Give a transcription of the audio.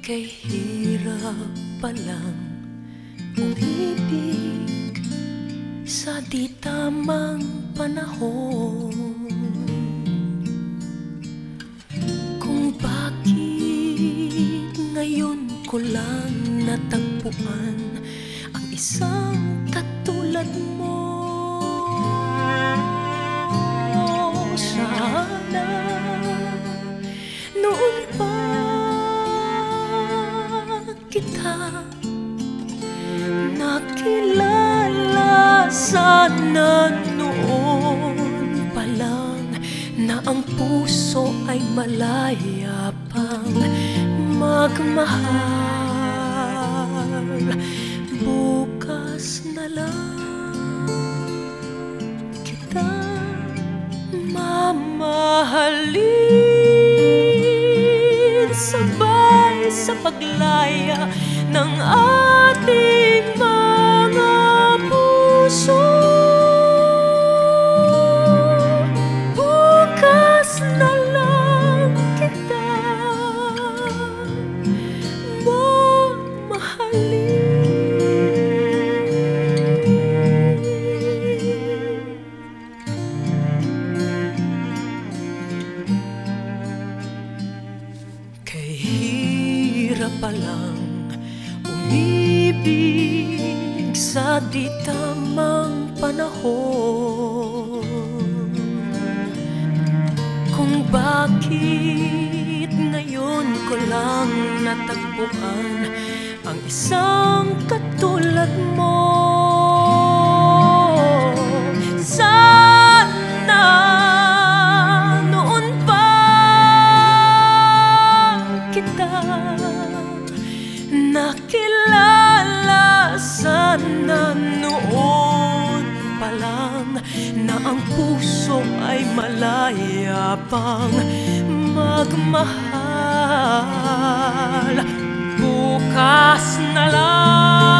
Kay hirap palang umibig sa di tamang panahon. Kung bakit ngayon ko lang natagpuan ang isang katulad mo. Sana noon pa kita nakilala, sana noon pa lang na ang puso ay malaya pang magmahal. Bukas na lang kita mamahalin, sabay sa paglaya ng ating mga puso. Bukas na lang kita mamahalin. Kay hirap palang umibig sa di tamang panahon. Kung bakit ngayon ko lang natagpuan ang isang katulad mo. Sana noon pa kita nakilala, sana noon pa lang na ang puso ay malaya pang magmahal. Bukas na lang